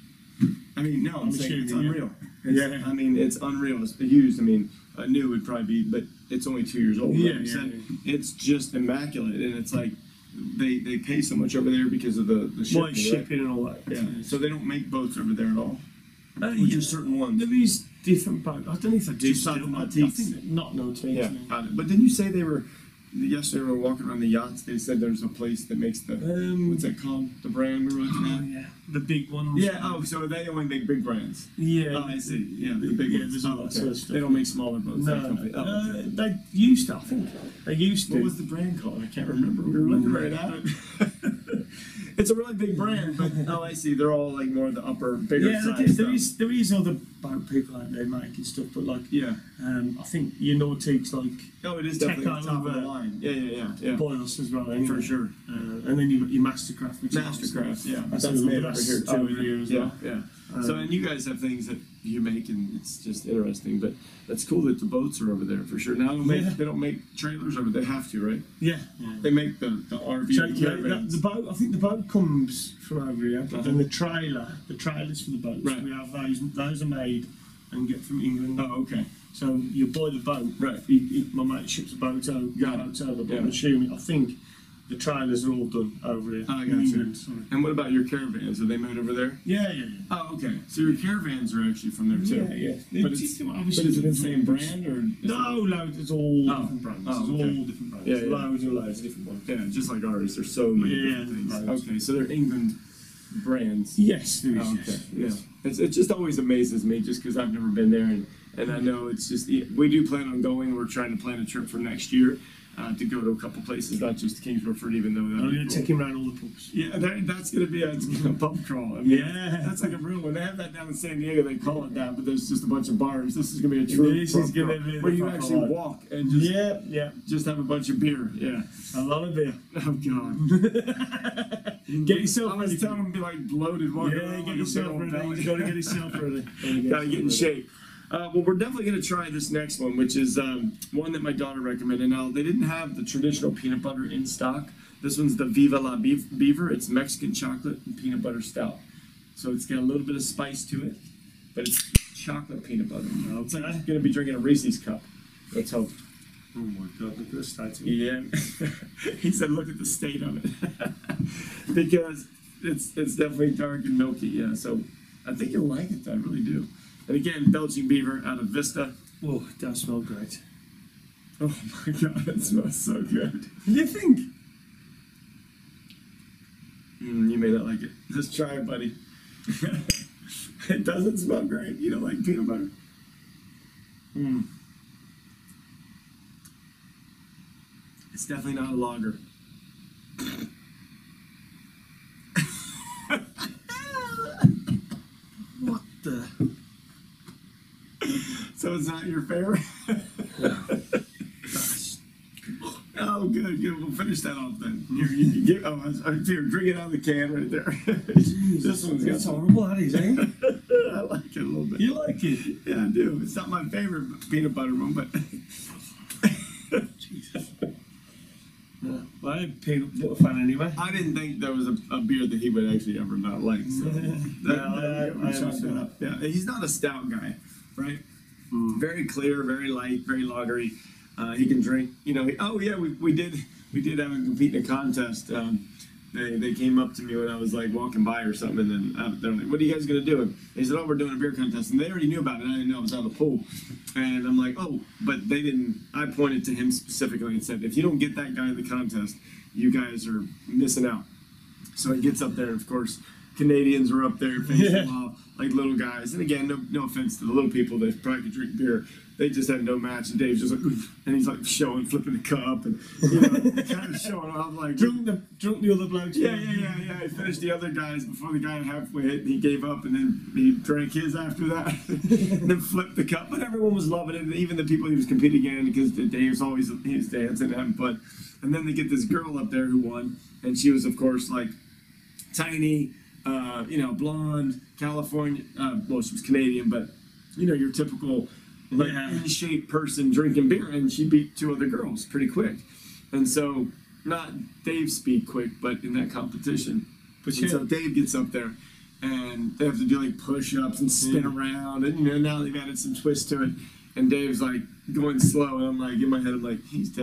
I mean, no, I'm saying it's unreal. Yeah. I mean, it's unreal. It's used. I mean, new would probably be, but it's only 2 years old. Yeah, Like you yeah, said. yeah. It's just immaculate, and it's like they pay so much over there because of the shipping. Like shipping and all that. Yeah. So they don't make boats over there at all. Or Yeah. just certain ones. There is different boats. I don't know if they do Just still. something I antiques. think not no antiques. Yeah. no. Got it. But didn't you say they were? Yesterday we were walking around the yachts. They said there's a place that makes the what's that called? The brand we were looking Oh at. yeah, the big ones. Yeah. Oh, so they only make big brands. Yeah. Oh, I see. Yeah, the big ones. There's all that Okay. sort of stuff. They don't make smaller boats. No, that company. Oh, okay. they used to. I think they used to. What was the brand called? I can't remember. We were looking right at it. It's a really big brand, but oh, I see. They're all like more the upper, bigger Yeah, size there stuff. there is other boat people out there making stuff, but like Yeah. I think your Nautiques like Oh, it is definitely Tech top of the over line. Yeah. Boils as well. Anyway. For sure. And then you've got your Mastercraft, which Mastercraft, yeah. that's, That's made over that's here too. over here as well. Yeah. So, and you guys have things that you make, and it's just interesting. But that's cool that the boats are over there for sure. Now they don't make trailers over. They have to, right? Yeah. They make the RV So and yeah, caravans. the boat. I think the boat comes from over here, but then the trailers for the boats. Right. We have those. Those are made and get from England. Oh, okay. So you buy the boat. Right. My mate ships a boat over. Got it. Boats over. But Yeah. I'm assuming. I think the trailers are all done over here. Oh, I in got you. England, sorry. And what about your caravans? Are they made over there? Yeah. Oh, okay. So your caravans are actually from there too. Yeah. But It's But is it the same brand or? No, loads. It's all Oh. different brands. Oh, It's okay. all different brands. Yeah, yeah. Loads and loads of different ones. Yeah, just like ours. There's so many Yeah, different things. loads. Okay, so they're England brands. Yes, there is. Oh, okay. Yes. Yeah. It just always amazes me just because I've never been there, and I know it's just, we do plan on going. We're trying to plan a trip for next year to go to a couple places, not just Kings Woodford, even though I'm that'd going be to cool. take him around all the pubs. Yeah, that's going to be a pub crawl. I mean, Yeah. that's like a real one. They have that down in San Diego. They call it that, but there's just a bunch of bars. This is going to be a true This pub is gonna crawl, be the where you proper actually one. walk and just Yeah. just have a bunch of beer. Yeah. A lot of beer. Oh God. Get yourself I was ready. telling them to be like bloated. Walking Yeah, around get like a yourself big old ready. belly. You got to get yourself ready. Gotta get in shape. Well, we're definitely going to try this next one, which is one that my daughter recommended. Now, they didn't have the traditional peanut butter in stock. This one's the Viva La Beaver. It's Mexican chocolate and peanut butter stout. So it's got a little bit of spice to it, but it's chocolate peanut butter. It's like going to be drinking a Reese's cup. Let's hope. Oh my God, look at the state of it. Yeah. He said, look at the state of it. Because it's definitely dark and milky, yeah. So I think you'll like it. I really do. And again, Belching Beaver out of Vista. Oh, it does smell great. Oh my God, it smells so good. You think? You may not like it. Just try it, buddy. It doesn't smell great. You don't like peanut butter? It's definitely not a lager. What the? So it's not your favorite? Oh, good, good. We'll finish that off then. Here, drink it out of the can right there. This one's got It's horrible, that is, eh? I like it a little bit. You like it? Yeah, I do. It's not my favorite peanut butter one, but Jesus. Yeah. Well, I'm a peanut butter fan anyway. I didn't think there was a beer that he would actually ever not like. So I chalk that up. Yeah, he's not a stout guy, right? Very clear, very light, very lagery. He can drink. You know. We did have him compete in a contest. They came up to me when I was like walking by or something, and then they're like, "What are you guys gonna do?" And they said, "Oh, we're doing a beer contest," and they already knew about it. I didn't know it was on the pool, and I'm like, "Oh," but they didn't. I pointed to him specifically and said, "If you don't get that guy in the contest, you guys are missing out." So he gets up there, and of course, Canadians were up there facing him off like little guys. And again, no offense to the little people that probably could drink beer. They just had no match, and Dave's just like, and he's like flipping the cup, and kind of showing off like Drunk the other blokes. Yeah. He finished the other guys before the guy halfway hit, and he gave up, and then he drank his after that, and then flipped the cup. But everyone was loving it, and even the people he was competing against, because Dave's always dancing and having fun. And then they get this girl up there who won, and she was of course like tiny, blonde, California. Well, she was Canadian, but your typical in shape person drinking beer, and she beat two other girls pretty quick. And so, not Dave speed quick, but in that competition. So Dave gets up there, and they have to do like push-ups and spin around, and now they've added some twist to it. And Dave's like going slow, and I'm like in my head, I'm like, he's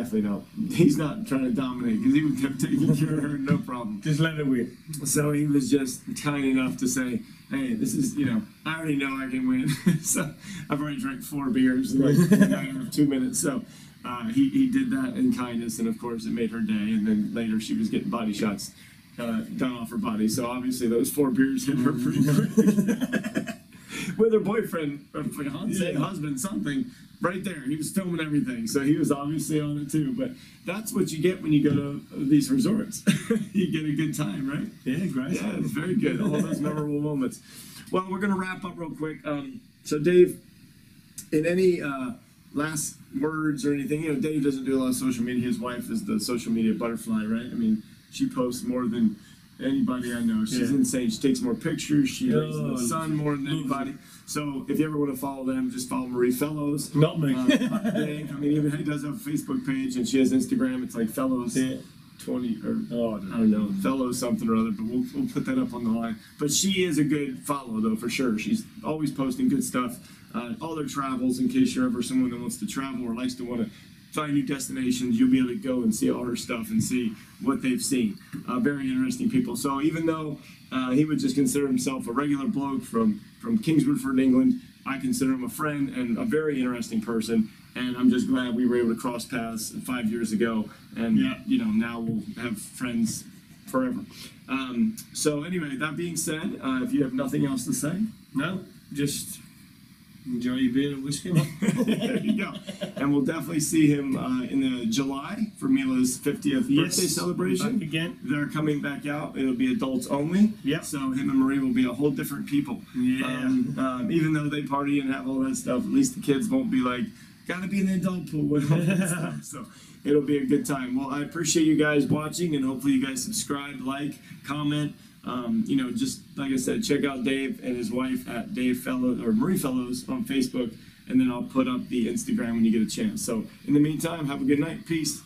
not trying to dominate, because he would have taken care of her, no problem. Just let it win. So he was just kind enough to say, hey, this is, I already know I can win. So I've already drank 4 beers in like a matter of 2 minutes. So he did that in kindness, and of course it made her day. And then later she was getting body shots done off her body. So obviously those 4 beers hit her pretty quick. With her boyfriend, or fiance, husband, something, right there. He was filming everything, so he was obviously on it too. But that's what you get when you go to these resorts. You get a good time, right? Yeah, great. Yeah, it's very good. All those memorable moments. Well, we're going to wrap up real quick. So, Dave, in any last words or anything, Dave doesn't do a lot of social media. His wife is the social media butterfly, right? I mean, she posts more than anybody I know. She's insane. She takes more pictures. She raises the sun more than anybody. So if you ever want to follow them, just follow Marie Fellows. Not me. Dave, even he does have a Facebook page, and she has Instagram. It's like Fellows 20 or I don't know, Fellows something or other. But we'll put that up on the line. But she is a good follow though, for sure. She's always posting good stuff. All their travels, in case you're ever someone that wants to travel or likes to want to find new destinations, you'll be able to go and see all her stuff and see what they've seen. Very interesting people. So even though he would just consider himself a regular bloke from Kingswoodford, England, I consider him a friend and a very interesting person. And I'm just glad we were able to cross paths 5 years ago. And now we'll have friends forever. So anyway, that being said, if you have nothing else to say, no, just enjoy your beer and whiskey. There you go. And we'll definitely see him in the July for Mila's 50th birthday celebration. Back again. They're coming back out. It'll be adults only. Yep. So him and Marie will be a whole different people. Yeah. Even though they party and have all that stuff, at least the kids won't be like, gotta be in the adult pool with all that stuff. So it'll be a good time. Well, I appreciate you guys watching, and hopefully you guys subscribe, like, comment. Just like I said, check out Dave and his wife at Dave Fellows or Marie Fellows on Facebook, and then I'll put up the Instagram when you get a chance. So in the meantime, have a good night. Peace.